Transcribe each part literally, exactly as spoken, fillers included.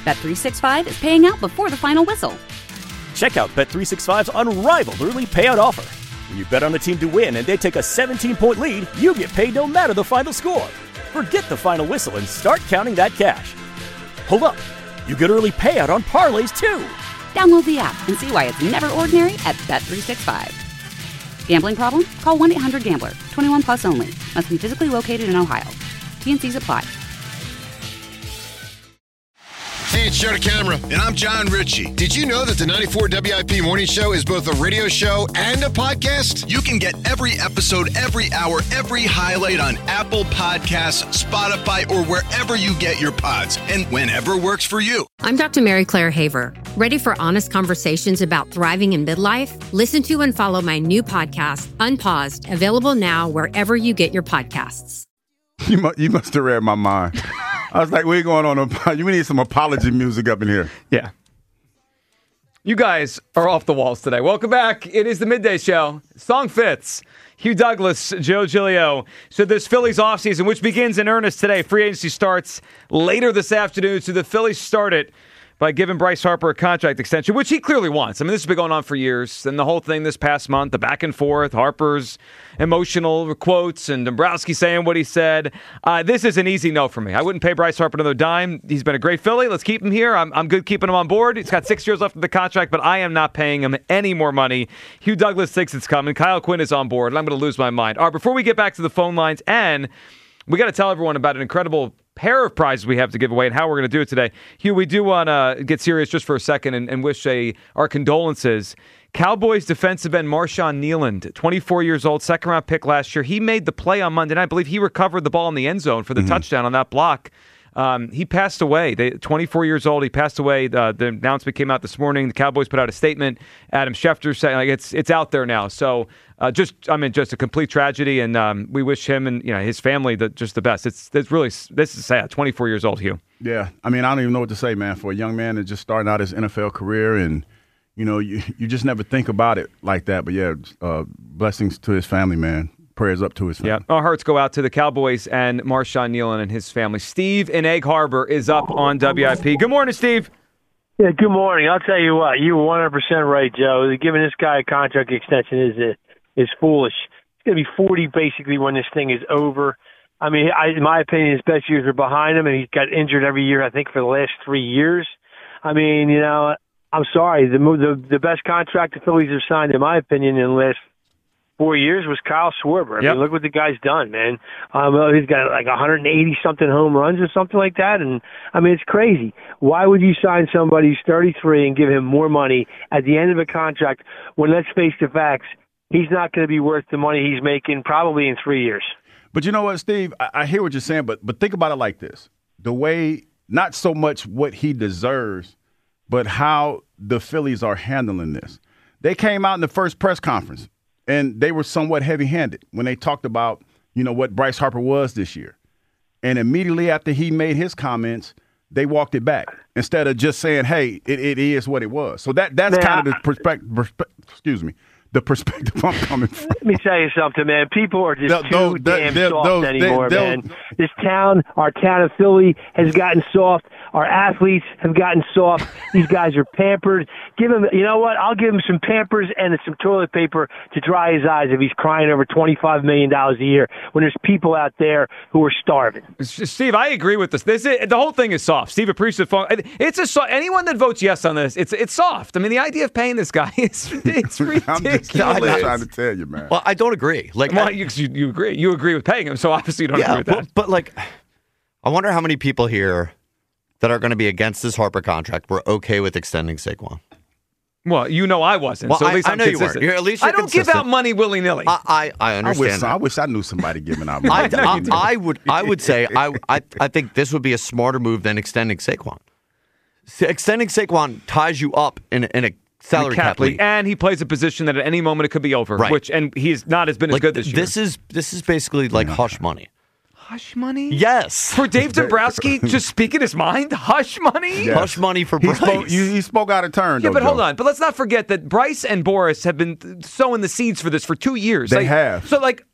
Bet three sixty-five is paying out before the final whistle. Check out Bet three sixty-five's unrivaled early payout offer. When you bet on a team to win and they take a seventeen-point lead, you get paid no matter the final score. Forget the final whistle and start counting that cash. Hold up. You get early payout on parlays, too. Download the app and see why it's never ordinary at Bet three sixty-five. Gambling problem? Call one eight hundred gambler. twenty-one plus only. Must be physically located in Ohio. T N Cs apply. Hey, it's Joe DeCamara, and I'm John Ritchie. Did you know that the ninety-four W I P Morning Show is both a radio show and a podcast? You can get every episode, every hour, every highlight on Apple Podcasts, Spotify, or wherever you get your pods, and whenever works for you. I'm Doctor Mary Claire Haver. Ready for honest conversations about thriving in midlife? Listen to and follow my new podcast, Unpaused, available now wherever you get your podcasts. You must, you must have read my mind. I was like, we're going on a, we need some apology music up in here. Yeah. You guys are off the walls today. Welcome back. It is the Midday Show. Song fits. Hugh Douglas, Joe Giglio. So this Phillies offseason, which begins in earnest today. Free agency starts later this afternoon. So the Phillies start it by giving Bryce Harper a contract extension, which he clearly wants. I mean, this has been going on for years. And the whole thing this past month, the back and forth, Harper's emotional quotes and Dombrowski saying what he said. Uh, this is an easy no for me. I wouldn't pay Bryce Harper another dime. He's been a great Philly. Let's keep him here. I'm, I'm good keeping him on board. He's got six years left of the contract, but I am not paying him any more money. Hugh Douglas thinks it's coming. Kyle Quinn is on board, and I'm going to lose my mind. All right, before we get back to the phone lines, and we got to tell everyone about an incredible pair of prizes we have to give away and how we're going to do it today. Hugh, we do want to get serious just for a second and, and wish a, our condolences. Cowboys defensive end Marshawn Kneeland, twenty-four years old, second-round pick last year. He made the play on Monday night. I believe he recovered the ball in the end zone for the mm-hmm. touchdown on that block. Um, he passed away. They, twenty-four years old. He passed away. Uh, the announcement came out this morning. The Cowboys put out a statement. Adam Schefter saying like it's it's out there now. So uh, just I mean just a complete tragedy, and um, we wish him and you know his family the, just the best. It's it's really this is sad. twenty-four years old, Hugh. Yeah, I mean I don't even know what to say, man. For a young man that's just starting out his N F L career, and you know you you just never think about it like that. But yeah, uh, blessings to his family, man. Prayers up to his family. Yeah, our hearts go out to the Cowboys and Marshawn Kneeland and his family. Steve in Egg Harbor is up on W I P. Good morning, Steve. Yeah, good morning. I'll tell you what, you were one hundred percent right, Joe. Giving this guy a contract extension is is foolish. It's going to be forty basically when this thing is over. I mean, I, in my opinion, his best years are behind him, and he's got injured every year, I think, for the last three years. I mean, you know, I'm sorry. The the, the best contract the Phillies have signed, in my opinion, in the last four years was Kyle Schwarber. I yep. mean, look what the guy's done, man. Um, he's got like one hundred eighty-something home runs or something like that. And, I mean, it's crazy. Why would you sign somebody who's thirty-three and give him more money at the end of a contract when, let's face the facts, he's not going to be worth the money he's making probably in three years? But you know what, Steve? I, I hear what you're saying, but but think about it like this. The way, not so much what he deserves, but how the Phillies are handling this. They came out in the first press conference, and they were somewhat heavy-handed when they talked about, you know, what Bryce Harper was this year. And immediately after he made his comments, they walked it back instead of just saying, hey, it, it is what it was. So that that's man, kind of the perspective, perspe- excuse me, the perspective I'm coming from. Let me tell you something, man. People are just they'll, too they'll, damn they'll, soft they'll, anymore, they'll, man. This town, our town of Philly, has gotten soft. Our athletes have gotten soft. These guys are pampered. Give him, you know what? I'll give him some Pampers and some toilet paper to dry his eyes if he's crying over twenty-five million dollars a year when there's people out there who are starving. Steve, I agree with this. This is, the whole thing is soft. Steve appreciates it. It's a so, anyone that votes yes on this, it's it's soft. I mean, the idea of paying this guy is it's ridiculous. I'm just trying to tell you, man. Well, I don't agree. Like, well, I, you, you agree. You agree with paying him, so obviously you don't yeah, agree with but, that. But like, I wonder how many people here that are going to be against this Harper contract were okay with extending Saquon. Well, you know I wasn't, well, so at least I, I'm I know consistent. you were. At least you're I don't consistent. give out money willy-nilly. I, I, I understand. I wish, I wish I knew somebody giving out money. I, I, I would I would say I, I I think this would be a smarter move than extending Saquon. Extending Saquon ties you up in, in a salary cap league, and he plays a position that at any moment it could be over. Right. Which and he's not has been like, as good this year. This is this is basically like yeah. hush money. Hush money? Yes. For Dave Dombrowski, just speaking his mind? Hush money? Yes. Hush money for he Bryce. Spoke, he, he spoke out of turn, Yeah, though, but Joe. hold on. But let's not forget that Bryce and Boris have been sowing the seeds for this for two years. They like, have. So, like,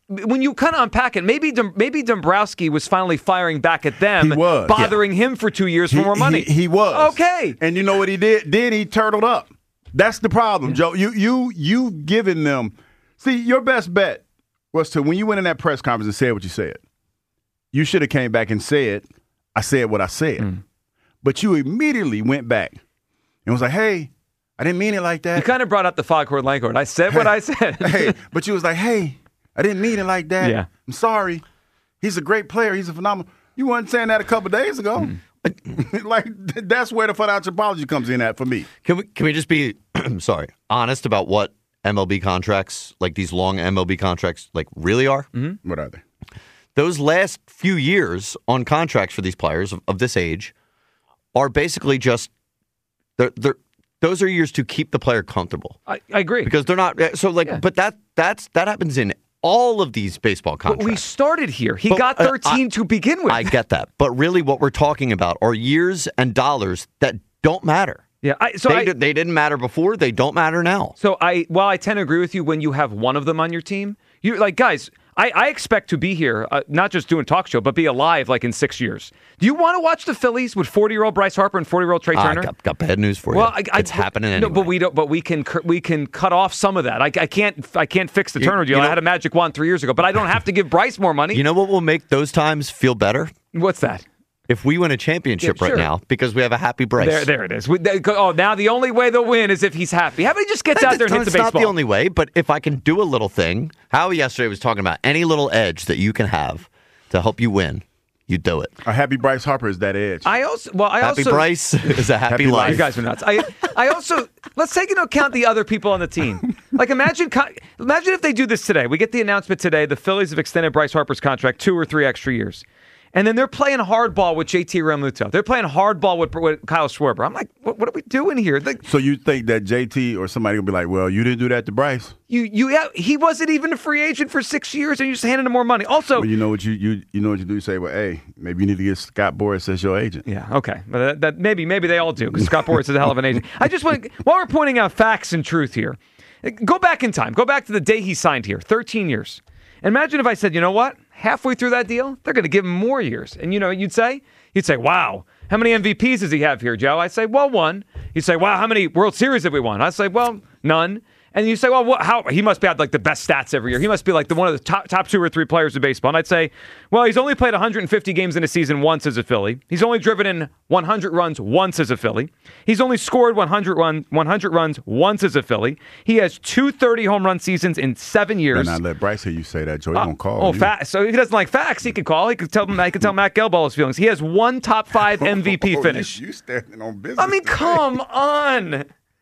when you kind of unpack it, maybe Dom- maybe Dombrowski was finally firing back at them, He was, bothering him for two years for He- more money. He, he was. Okay. And you know what he did? Then he turtled up. That's the problem, Joe. You you you giving them. See, your best bet was to, when you went in that press conference and said what you said, you should have came back and said, I said what I said. Mm. But you immediately went back and was like, hey, I didn't mean it like that. You kind of brought up the Foghorn Leghorn. I said what I said. Hey, but you was like, hey, I didn't mean it like that. Yeah. I'm sorry. He's a great player. He's a phenomenal. You weren't saying that a couple days ago. Mm. Like, that's where the financial apology comes in at for me. Can we can we just be sorry, honest about what M L B contracts, like these long M L B contracts, like really are? Mm-hmm. What are they? Those last few years on contracts for these players of, of this age are basically just they're they're those are years to keep the player comfortable. I, I agree. Because they're not so like yeah. but that that's that happens in all of these baseball contracts. But we started here. He but, got thirteen uh, I, to begin with. I get that. But really what we're talking about are years and dollars that don't matter. Yeah, I, so they, I, they didn't matter before. They don't matter now. So I, while I tend to agree with you when you have one of them on your team, you like guys. I, I expect to be here, uh, not just doing talk show, but be alive like in six years. Do you want to watch the Phillies with forty-year-old Bryce Harper and forty-year-old Trey Turner? I got, got bad news for well, you. I, I, it's happening anyway. No, but we don't. But we can we can cut off some of that. I, I can't I can't fix the you, Turner deal. You know, I had a magic wand three years ago, but I don't have to give Bryce more money. You know what will make those times feel better? What's that? If we win a championship yeah, sure. right now, because we have a happy Bryce. There, there it is. We, they, oh, now the only way they'll win is if he's happy. How about he just gets out there and hits the baseball? It's not the only way, but if I can do a little thing, Howie yesterday was talking about any little edge that you can have to help you win, you do it. A happy Bryce Harper is that edge. I also, well, I happy also, Bryce is a happy, happy life. You guys are nuts. I, I also let's take into account the other people on the team. Like imagine, imagine if they do this today. We get the announcement today. The Phillies have extended Bryce Harper's contract two or three extra years. And then they're playing hardball with J T Realmuto. They're playing hardball with, with Kyle Schwarber. I'm like, what, what are we doing here? Like, so you think that J T or somebody will be like, well, you didn't do that to Bryce? You, you, yeah, he wasn't even a free agent for six years, and you just handed him more money. Also, well, you know what you, you you know what you do? You say, well, hey, maybe you need to get Scott Boras as your agent. Yeah, okay, but that, that maybe maybe they all do because Scott Boras is a hell of an agent. I just want, while we're pointing out facts and truth here, go back in time. Go back to the day he signed here, thirteen years. Imagine if I said, you know what? Halfway through that deal, they're going to give him more years. And you know, you'd say, you'd say, wow, how many M V Ps does he have here, Joe? I'd say, well, one. You'd say, wow, how many World Series have we won? I'd say, well, none. And you say, well, what, how he must have like the best stats every year. He must be like the one of the top top two or three players in baseball. And I'd say, well, he's only played one hundred fifty games in a season once as a Philly. He's only driven in one hundred runs once as a Philly. He's only scored one hundred, run, one hundred runs once as a Philly. He has two thirty home run seasons in seven years. And I let Bryce hear you say that, Joe. He's uh, gonna call. Oh, you. fa- so if he doesn't like facts, he could call. He could tell him. I could tell Matt Gelball his feelings. He has one top five M V P oh, finish. You, you standing on business. I mean, today. come on.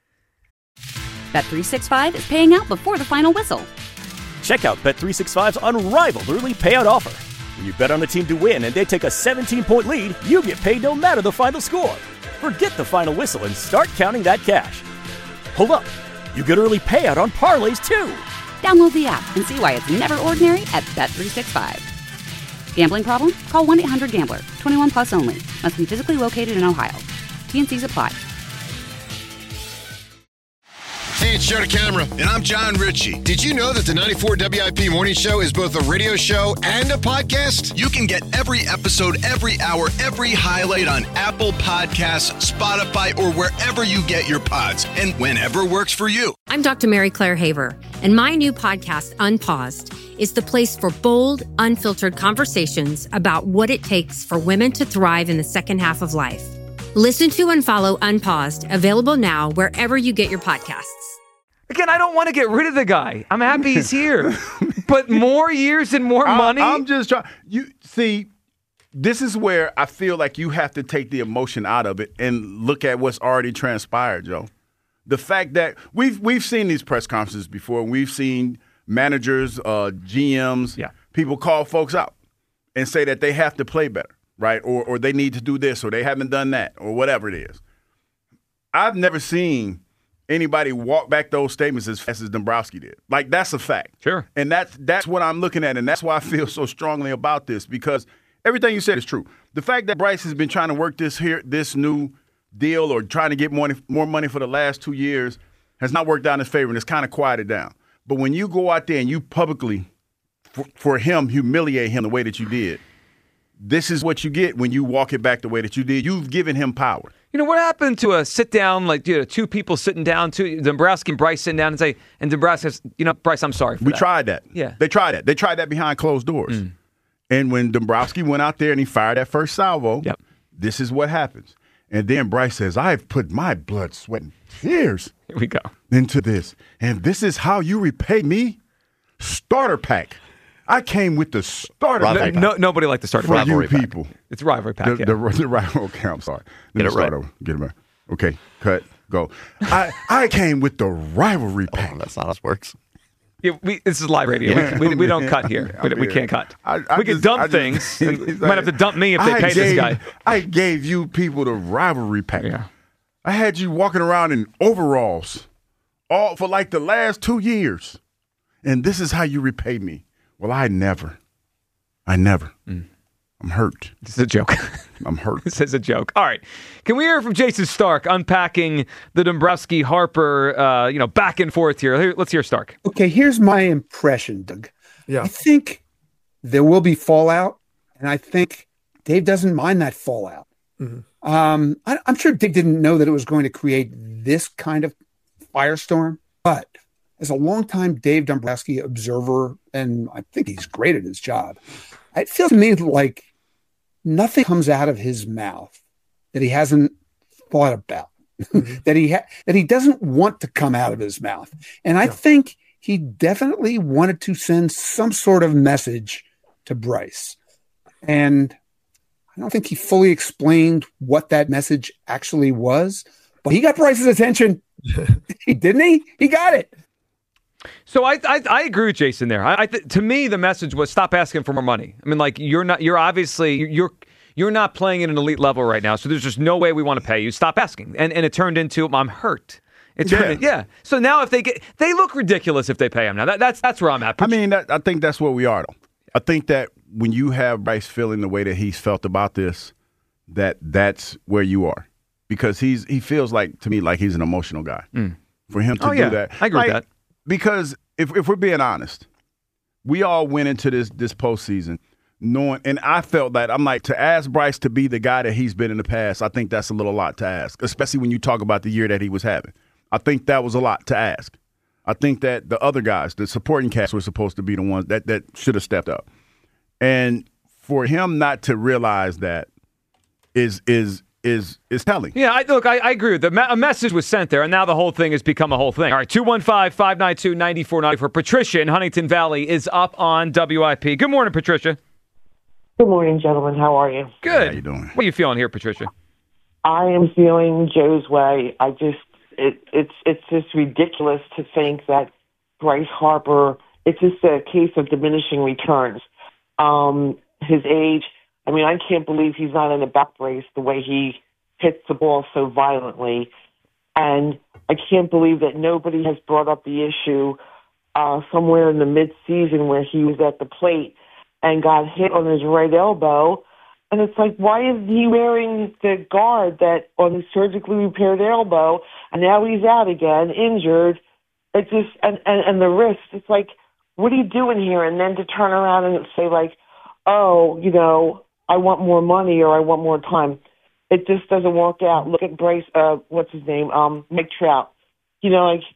Bet three sixty-five is paying out before the final whistle. Check out Bet three sixty-five's unrivaled early payout offer. When you bet on a team to win and they take a seventeen-point lead, you get paid no matter the final score. Forget the final whistle and start counting that cash. Hold up. You get early payout on parlays, too. Download the app and see why it's never ordinary at Bet three sixty-five. Gambling problem? Call one eight hundred gambler. twenty-one plus only. Must be physically located in Ohio. T N Cs apply. Hey, it's Joe DeCamara, and I'm John Ritchie. Did you know that the ninety-four W I P Morning Show is both a radio show and a podcast? You can get every episode, every hour, every highlight on Apple Podcasts, Spotify, or wherever you get your pods, and whenever works for you. I'm Doctor Mary Claire Haver, and my new podcast, Unpaused, is the place for bold, unfiltered conversations about what it takes for women to thrive in the second half of life. Listen to and follow Unpaused, available now wherever you get your podcasts. Again, I don't want to get rid of the guy. I'm happy he's here. But more years and more I, money? I'm just trying. You see, this is where I feel like you have to take the emotion out of it and look at what's already transpired, Joe. The fact that we've we've seen these press conferences before. We've seen managers, uh, G Ms, yeah. people call folks out and say that they have to play better, right? Or or they need to do this, or they haven't done that, or whatever it is. I've never seen anybody walk back those statements as fast as Dombrowski did. Like, that's a fact. Sure. And that's that's what I'm looking at, and that's why I feel so strongly about this, because everything you said is true. The fact that Bryce has been trying to work this here, this new deal or trying to get more, more money for the last two years has not worked out in his favor, and it's kind of quieted down. But when you go out there and you publicly for, for him, humiliate him the way that you did. This is what you get when you walk it back the way that you did. You've given him power. You know, what happened to a sit down, like, you know, two people sitting down, two, Dombrowski and Bryce sitting down and say, and Dombrowski says, you know, Bryce, I'm sorry for we that. We tried that. Yeah. They tried that. They tried that behind closed doors. Mm. And when Dombrowski went out there and he fired that first salvo, yep. this is what happens. And then Bryce says, I've put my blood, sweat, and tears Here we go. into this. And this is how you repay me? Starter pack. I came with the starter no, pack. No, nobody liked the starter for pack. you people. Pack. It's rivalry pack. The, yeah. the, the rivalry. Okay, I'm sorry. Let Get it right. Over. Get it right. Okay, cut. Go. I, I came with the rivalry pack. Oh, that's not how it works. Yeah, we, this is live radio. Yeah. We, we, we don't cut here. We, we can't cut. I, I we can dump I things. Just, and might have to dump me if they I pay gave, this guy. I gave you people the rivalry pack. Yeah. I had you walking around in overalls all for like the last two years. And this is how you repay me. Well, I never. I never. Mm. I'm hurt. This is a joke. I'm hurt. This is a joke. All right. Can we hear from Jason Stark unpacking the Dombrowski-Harper, uh, you know, back and forth here? Let's hear Stark. Okay, here's my impression, Doug. Yeah. I think there will be fallout, and I think Dave doesn't mind that fallout. Mm-hmm. Um, I, I'm sure Dave didn't know that it was going to create this kind of firestorm, but as a longtime Dave Dombrowski observer, and I think he's great at his job, it feels to me like nothing comes out of his mouth that he hasn't thought about, mm-hmm. that he ha- that he doesn't want to come out of his mouth. And I yeah. think he definitely wanted to send some sort of message to Bryce. And I don't think he fully explained what that message actually was, but he got Bryce's attention. he didn't he? He got it. So I, I I agree with Jason there. I, I th- to me the message was stop asking for more money. I mean, like you're not you're obviously you're you're not playing at an elite level right now. So there's just no way we want to pay you. Stop asking. And and it turned into I'm hurt. It turned yeah. In, yeah. So now if they get they look ridiculous if they pay him now. That, that's that's where I'm at. I mean, that, I think that's where we are though. I think that when you have Bryce feeling the way that he's felt about this, that that's where you are, because he's he feels like to me like he's an emotional guy. Mm. For him to oh, do yeah. that, I agree like, with that. Because if if we're being honest, we all went into this this postseason knowing, and I felt that I'm like to ask Bryce to be the guy that he's been in the past. I think that's a little lot to ask, especially when you talk about the year that he was having. I think that was a lot to ask. I think that the other guys, the supporting cast, were supposed to be the ones that that should have stepped up, and for him not to realize that is is. is is telling. Yeah, I, look, I, I agree with that. A message was sent there, and now the whole thing has become a whole thing. All right, two one five, five nine two, nine four nine four. Patricia in Huntington Valley is up on W I P. Good morning, Patricia. Good morning, gentlemen. How are you? Good. How you doing? What are you feeling here, Patricia? I am feeling Joe's way. I just, it, it's it's just ridiculous to think that Bryce Harper, it's just a case of diminishing returns. Um, his age, I mean, I can't believe he's not in a back brace the way he hits the ball so violently. And I can't believe that nobody has brought up the issue uh, somewhere in the mid-season where he was at the plate and got hit on his right elbow. And it's like, why isn't he wearing the guard that on his surgically repaired elbow? And now he's out again, injured. It just, and, and, and the wrist, it's like, what are you doing here? And then to turn around and say like, oh, you know, I want more money or I want more time. It just doesn't work out. Look at Bryce, uh, what's his name? Um, Mike Trout. You know, like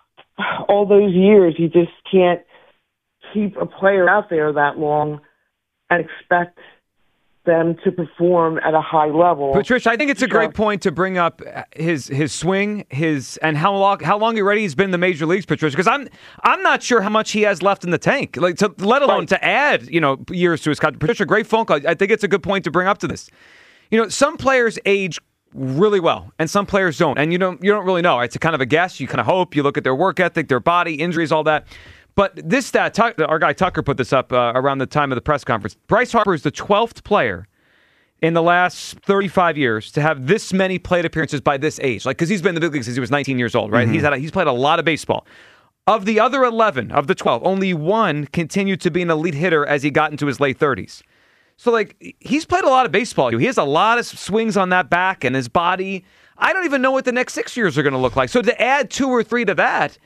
all those years, you just can't keep a player out there that long and expect them to perform at a high level. Patricia, I think it's a great point to bring up his his swing, his and how long how long already he's been in the major leagues, Patricia. Because I'm I'm not sure how much he has left in the tank, like to, let alone right. to add you know years to his contract. Patricia, great phone call. I think it's a good point to bring up to this. You know, some players age really well, and some players don't, and you don't you don't really know. It's a kind of a guess. You kind of hope. You look at their work ethic, their body, injuries, all that. But this stat, our guy Tucker put this up uh, around the time of the press conference. Bryce Harper is the twelfth player in the last thirty-five years to have this many plate appearances by this age. Like, because he's been in the big leagues since he was nineteen years old, right? Mm-hmm. He's had a, he's played a lot of baseball. Of the other eleven, of the twelve, only one continued to be an elite hitter as he got into his late thirties. So, like, he's played a lot of baseball. He has a lot of swings on that back and his body. I don't even know what the next six years are going to look like. So to add two or three to that,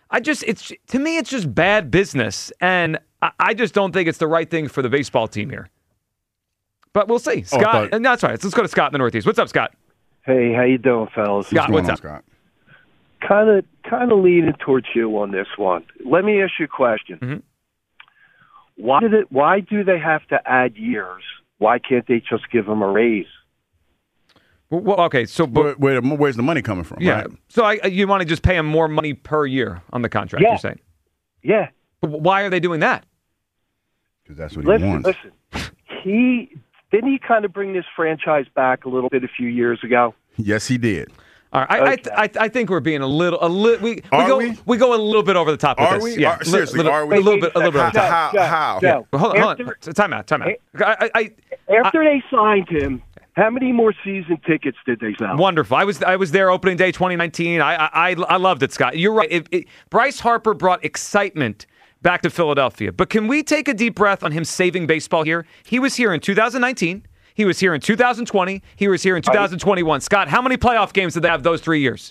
I just, it's to me, it's just bad business. And I, I just don't think it's the right thing for the baseball team here. But we'll see. Scott, oh, thought... no, that's right. Let's go to Scott in the Northeast. What's up, Scott? Hey, how you doing, fellas? Scott, what's, what's up? Scott? Kind of, kind of leaning towards you on this one. Let me ask you a question. Mm-hmm. Why did it? Why do they have to add years? Why can't they just give them a raise? Well, okay, so but, where, where, where's the money coming from? Yeah, right? so I, you want to just pay him more money per year on the contract? Yeah. You're saying? Yeah. But why are they doing that? Because that's what listen, he wants. Listen, he didn't he kind of bring this franchise back a little bit a few years ago. Yes, he did. All right, I, okay. I, I, I think we're being a little, a little. We, we go, we? we go a little bit over the top with are this. We? Yeah, are, seriously, little, are we? A little bit, a little bit over the top. How? Joe, how? Joe, yeah. well, hold, hold after, on. Time out. Time out. I, I, after I, they signed him, how many more season tickets did they sell? Wonderful. I was, I was there opening day twenty nineteen. I, I, I loved it, Scott. You're right. It, it, Bryce Harper brought excitement back to Philadelphia. But can we take a deep breath on him saving baseball here? He was here in two thousand nineteen. He was here in two thousand twenty. He was here in two thousand twenty-one. Scott, how many playoff games did they have those three years?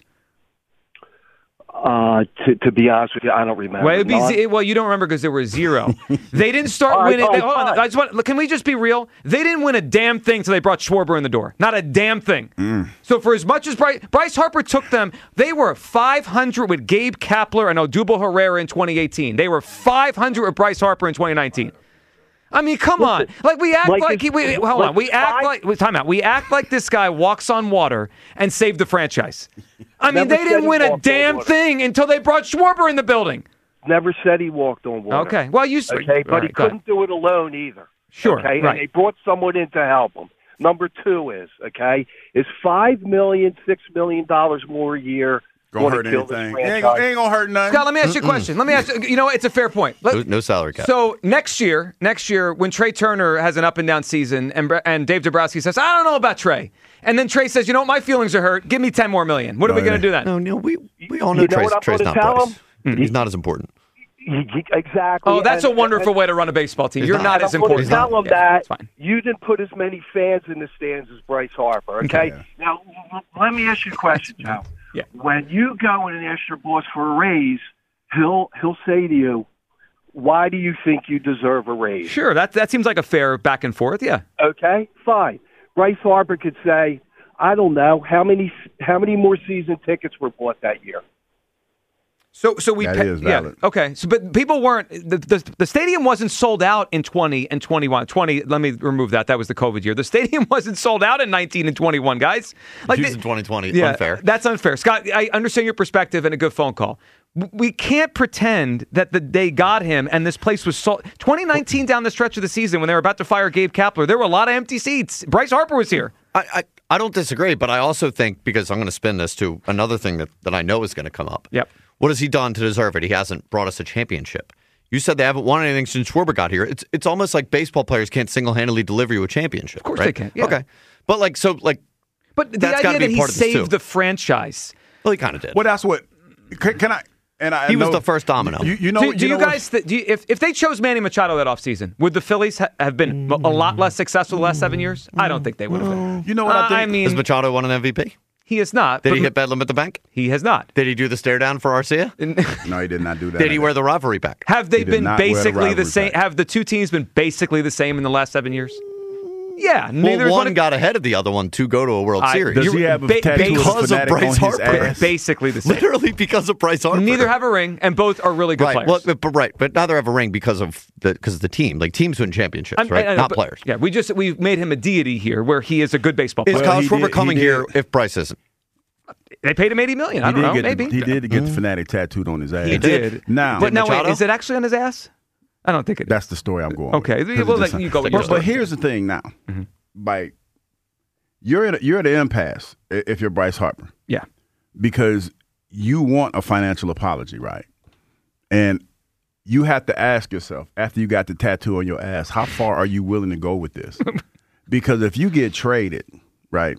Uh, to, to be honest with you, I don't remember. Well, it'd be z- well you don't remember because there were zero. They didn't start right, winning. right, they, hold on, I just want, can we just be real? They didn't win a damn thing until they brought Schwarber in the door. Not a damn thing. Mm. So for as much as Bryce, Bryce Harper took them, they were five hundred with Gabe Kapler and Odubel Herrera in twenty eighteen. They were five hundred with Bryce Harper in twenty nineteen. I mean, come Listen, on. Like we act like, like he, we, hold like on. We act five, like time out. We act like this guy walks on water and saved the franchise. I mean, Never they didn't win a damn thing until they brought Schwarber in the building. Never said he walked on water. Okay. Well, you okay, but right, he couldn't do it alone either. Sure. Okay, right. and they brought someone in to help him. Number two is okay is five million, six million dollars more a year. Gonna hurt anything. It ain't, gonna, ain't gonna hurt nothing. Scott, let me ask you a question. Let me ask you, you know, it's a fair point. Let, no, no salary cap. So next year, next year, when Trey Turner has an up and down season and and Dave Dombrowski says, I don't know about Trey. And then Trey says, you know what, my feelings are hurt. Give me ten more million. What are no, we going to do then? No, no, we, we all know, you know Trey's, Trey's not Bryce. Mm. He's not as important. Exactly. Oh, that's and, a wonderful and, way to run a baseball team. You're not, not as I'm important. Tell them yeah, that you didn't put as many fans in the stands as Bryce Harper. Okay. okay. Now, let me ask you a question, Joe. Yeah. When you go in and ask your boss for a raise, he'll he'll say to you, "Why do you think you deserve a raise?" Sure, that that seems like a fair back and forth. Yeah. Okay, fine. Bryce Harper could say, "I don't know how many how many more season tickets were bought that year." So, so we that pay, is valid. Yeah, okay. So, but people weren't the, the the stadium wasn't sold out in twenty and twenty-one. twenty. Let me remove that. That was the COVID year. The stadium wasn't sold out in nineteen and twenty-one, guys. Like in twenty twenty. Yeah, unfair. That's unfair, Scott. I understand your perspective and a good phone call. We can't pretend that the, they got him and this place was sold. twenty nineteen down the stretch of the season when they were about to fire Gabe Kapler, there were a lot of empty seats. Bryce Harper was here. I, I, I don't disagree, but I also think, because I'm going to spin this to another thing that, that I know is going to come up. Yep. What has he done to deserve it? He hasn't brought us a championship. You said they haven't won anything since Schwarber got here. It's it's almost like baseball players can't single-handedly deliver you a championship. Of course right? they can. Yeah. Okay. But like, so like, but the that's idea be that he part of this saved too. the franchise. Well, he kind of did. Well, that's what. Can, can I? And I he know, was the first domino. You, you know, do, you, do know you guys, th- do you, if if they chose Manny Machado that offseason, would the Phillies ha- have been a lot less successful the last seven years? I don't think they would have been. You know what uh, I think? I mean, has Machado won an M V P? He is not. Did but he hit Bedlam at the bank? He has not. Did he do the stare down for Arcia? No, he did not do that. Did he wear the rivalry back? Have they He did been not wear the basically the, rivalry same? pack. Have the two teams been basically the same in the last seven years? Yeah, neither Well, one one got ahead of the other one to go to a World I- Series. Does You're he have a ba- tattoo because of of fanatic Bryce on his Harper. ass? basically the same. Literally because of Bryce Harper. Neither have a ring, and both are really good right. players. Well, but, but right, but neither have a ring because of the because of the team. Like teams win championships, I'm- right? I know, Not but- players. Yeah, we just we've made him a deity here, where he is a good baseball Is player. Well, Kyle he Schwarber did- he coming did- here if Bryce isn't? They paid him eighty million. I He don't did know, get maybe the, he did get the fanatic tattooed on his ass. He did. Now, But now, wait, Machado? is it actually on his ass? I don't think it is. that's the story I'm going. Okay, with. 'Cause well, it just- like, you go with but, your story. but here's the thing now, Mm-hmm. like you're at a, you're at an impasse i- if you're Bryce Harper Yeah. because you want a financial apology, right? And you have to ask yourself after you got the tattoo on your ass, how far are you willing to go with this? Because if you get traded, right,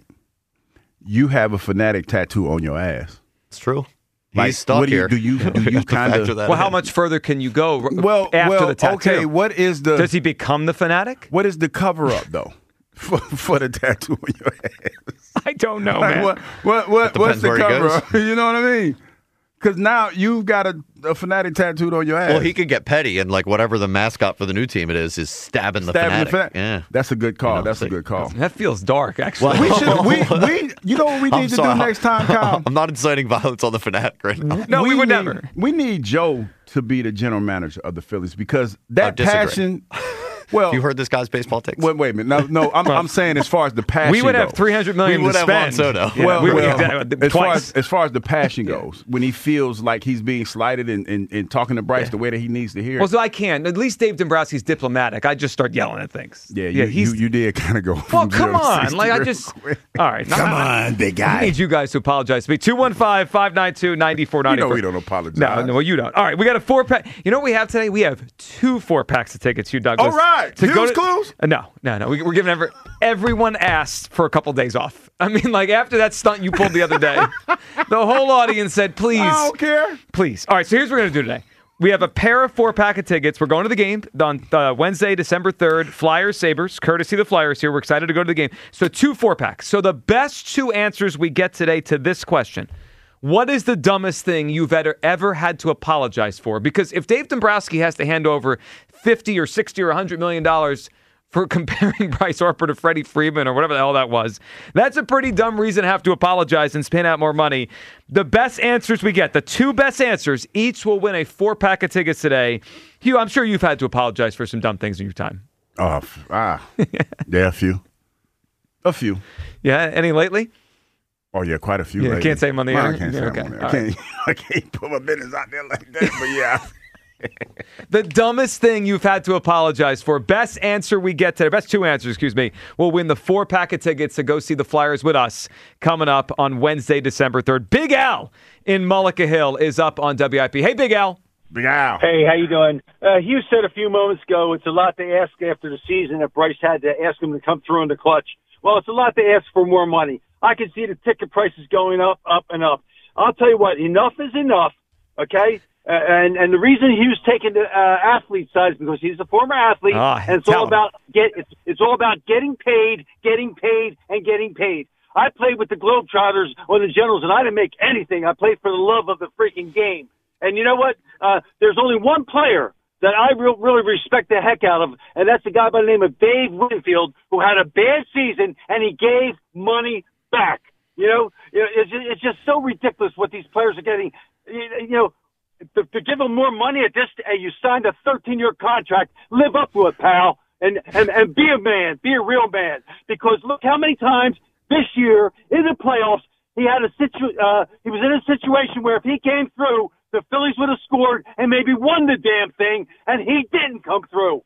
you have a fanatic tattoo on your ass. It's true. Like, He's stuck what do you, here. do you do We you have to kind factor of that Well, how in. much further can you go r- well after well the tattoo? okay? What is the Does he become the fanatic? what is the cover up though for, for the tattoo on your ass? I don't know, Like, man. what what what That what's depends the where he cover goes. up? You know what I mean? Because now you've got a, a Fanatic tattooed on your ass. Well, he could get petty and like whatever the mascot for the new team it is is stabbing the Stabbing Fanatic. the Fanatic. Yeah, that's a good call. You know, that's so, a good call. That feels dark, actually. Well, we should. We, we. You know what we need I'm to sorry, do next time, Kyle? I'm not inciting violence on the Fanatic right now. No, we, we would need, never. We need Joe to be the general manager of the Phillies because that I disagree. passion. Well, you heard this guy's baseball takes. Wait, wait a minute. No, no. I'm, I'm saying as far as the passion. We would have goes. three hundred million We would to have spend. Juan Soto. Yeah, Well, we would well, have that as far twice. as, as far as the passion goes, when he feels like he's being slighted and, and, and talking to Bryce Yeah. the way that he needs to hear. Well, it. so I can. At least Dave Dombrowski's diplomatic. I just start yelling at things. Yeah, you, he's. you, you did kind of go. well, from come zero to on. sixty Like I real just. quick. All right, Come I, on, big I guy. need you guys to apologize to me. Two one five, five nine two, nine four nine four. You know we don't apologize. No, no, well, you don't. All right, we got a four pack. You know what we have today? We have two four packs of tickets. You, Douglas. All right. To go Views to- Clues? Uh, no, no, no. We, we're giving every, everyone asked for a couple days off. I mean, like after that stunt you pulled the other day, the whole audience said, "Please, I don't care. please." All right, so here's what we're gonna do today. We have a pair of four pack of tickets. We're going to the game on uh, Wednesday, December third. Flyers, Sabres, courtesy of the Flyers here. We're excited to go to the game. So two four packs. So the best two answers we get today to this question: what is the dumbest thing you've ever ever had to apologize for? Because if Dave Dombrowski has to hand over fifty or sixty or one hundred million dollars for comparing Bryce Harper to Freddie Freeman or whatever the hell that was, that's a pretty dumb reason to have to apologize and spin out more money. The best answers we get, the two best answers, each will win a four-pack of tickets today. Hugh, I'm sure you've had to apologize for some dumb things in your time. Oh, f- ah, yeah, a few, a few. Yeah, any lately? Oh yeah, quite a few. Yeah, lately. can't say them on the Well, air? I can't Yeah, say okay. them on the air. All I can't, I can't put my business out there like that. But yeah. The dumbest thing you've had to apologize for. Best answer we get today, best two answers, excuse me, will win the four pack of tickets to go see the Flyers with us coming up on Wednesday, December third. Big Al in Mullica Hill is up on W I P. Hey, Big Al. Big Al. Hey, how you doing? Uh, Hugh said a few moments ago it's a lot to ask after the season that Bryce had to ask him to come through in the clutch. Well, it's a lot to ask for more money. I can see the ticket prices going up, up, and up. I'll tell you what, enough is enough, okay? Uh, and and the reason he was taking the uh, athlete side is because he's a former athlete, Ah, and it's tell all him. about get it's it's all about getting paid, getting paid, and getting paid. I played with the Globetrotters or the Generals, and I didn't make anything. I played for the love of the freaking game. And you know what? Uh, there's only one player that I re- really respect the heck out of, and that's a guy by the name of Dave Winfield, who had a bad season, and he gave money back. You know, it's just, it's just so ridiculous what these players are getting. You know, to, to give them more money at this, hey, you signed a thirteen-year contract. Live up to it, pal, and, and and be a man, be a real man. Because look how many times this year in the playoffs he had a situ. Uh, he was in a situation where if he came through, the Phillies would have scored and maybe won the damn thing, and he didn't come through.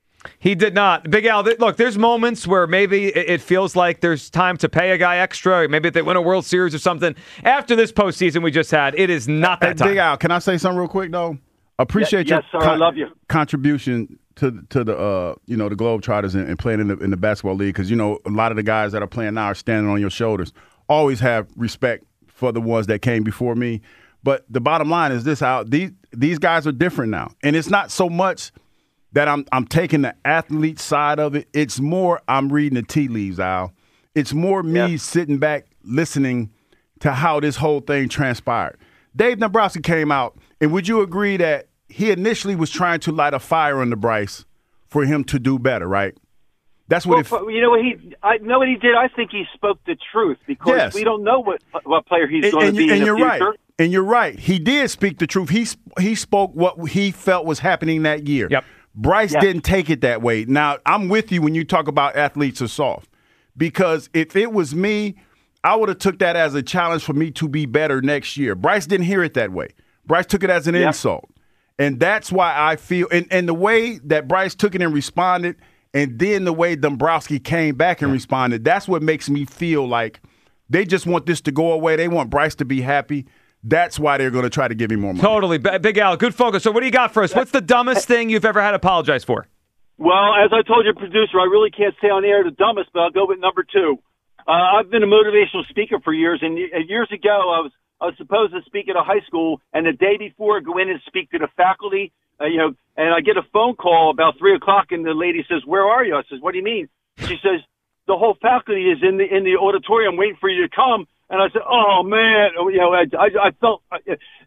He did not. Big Al, th- look, there's moments where maybe it it feels like there's time to pay a guy extra. Maybe if they win a World Series or something. After this postseason we just had, it is not that Hey, time. Big Al, can I say something real quick though? Appreciate Yes, your sir, I love you. contribution to to the uh you know the Globetrotters and, and playing in the in the basketball league, because you know a lot of the guys that are playing now are standing on your shoulders. Always have respect for the ones that came before me. But the bottom line is this: out these these guys are different now, and it's not so much that I'm I'm taking the athlete side of it. It's more I'm reading the tea leaves, Al. It's more me Yeah. sitting back listening to how this whole thing transpired. Dave Dombrowski came out, and would you agree that he initially was trying to light a fire under Bryce for him to do better, right? That's what Well, it. you know what he, I know what he did. I think he spoke the truth because Yes. we don't know what what player he's And, going and to you- be and in the you're future. right. And you're right. He did speak the truth. He sp- he spoke what he felt was happening that year. Yep. Bryce Yes. didn't take it that way. Now, I'm with you when you talk about athletes are soft, because if it was me, I would have took that as a challenge for me to be better next year. Bryce didn't hear it that way. Bryce took it as an Yep. insult. And that's why I feel, and, and the way that Bryce took it and responded, and then the way Dombrowski came back and responded, that's what makes me feel like they just want this to go away. They want Bryce to be happy. That's why they're going to try to give him more money. Totally. B- Big Al, good focus. So what do you got for us? What's the dumbest thing you've ever had to apologize for? Well, as I told your producer, I really can't say on air the dumbest, but I'll go with number two. Uh, I've been a motivational speaker for years, and y- years ago I was I was supposed to speak at a high school, and the day before I go in and speak to the faculty, uh, you know, and I get a phone call about three o'clock, and the lady says, "Where are you?" I says, "What do you mean?" She says, "The whole faculty is in the in the auditorium waiting for you to come." And I said, "Oh man," you know, I I, I felt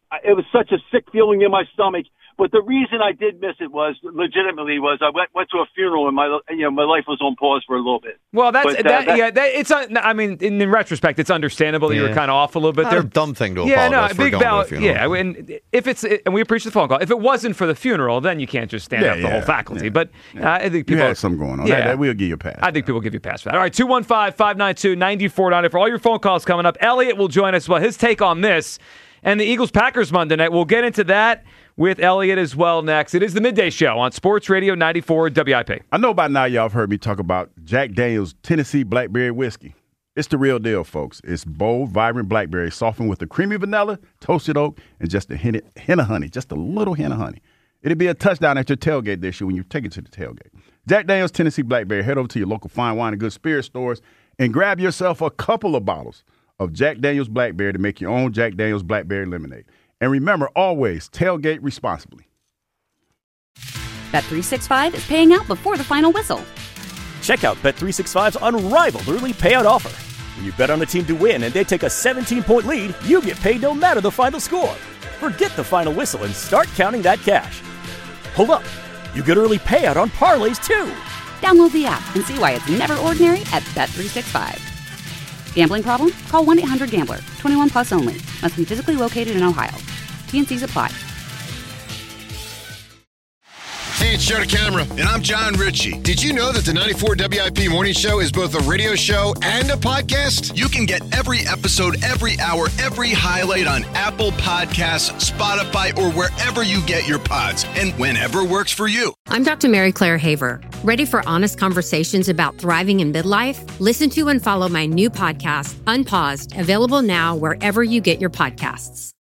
I, it was such a sick feeling in my stomach. But the reason I did miss it was legitimately was I went went to a funeral and my you know my life was on pause for a little bit. Well, that's but, uh, that, that's, yeah. That, it's uh, I mean, in, in retrospect, it's understandable that Yeah. you were kind of off a little bit Not there. a dumb thing to yeah, apologize no, for big going to a bow- funeral. Yeah, and if it's and we appreciate the phone call. If it wasn't for the funeral, then you can't just stand Yeah, up the yeah, whole faculty. yeah. But uh, I think You people had something going on. Yeah, That, that we'll give you a pass. I think people give you a pass for that. All right, two one five, five nine two, nine four nine zero for all your phone calls coming up. Elliot will join us. Well, his take on this and the Eagles-Packers Monday night. We'll get into that with Elliot as well next. It is the Midday Show on Sports Radio ninety-four W I P. I know by now y'all have heard me talk about Jack Daniel's Tennessee Blackberry Whiskey. It's the real deal, folks. It's bold, vibrant blackberry, softened with the creamy vanilla, toasted oak, and just a hint, hint of honey, just a little hint of honey. It'll be a touchdown at your tailgate this year when you take it to the tailgate. Jack Daniel's Tennessee Blackberry. Head over to your local fine wine and good spirit stores and grab yourself a couple of bottles of Jack Daniel's Blackberry to make your own Jack Daniel's Blackberry lemonade. And remember, always tailgate responsibly. Bet three sixty-five is paying out before the final whistle. Check out Bet three sixty-five's unrivaled early payout offer. When you bet on a team to win and they take a seventeen-point lead, you get paid no matter the final score. Forget the final whistle and start counting that cash. Hold up. You get early payout on parlays, too. Download the app and see why it's never ordinary at Bet three sixty-five. Gambling problem? Call one eight hundred gambler. twenty-one plus only. Must be physically located in Ohio. T N Cs apply. Hey, it's Joe DeCamara, and I'm John Ritchie. Did you know that the ninety-four W I P Morning Show is both a radio show and a podcast? You can get every episode, every hour, every highlight on Apple Podcasts, Spotify, or wherever you get your pods, and whenever works for you. I'm Doctor Mary Claire Haver. Ready for honest conversations about thriving in midlife? Listen to and follow my new podcast, Unpaused, available now wherever you get your podcasts.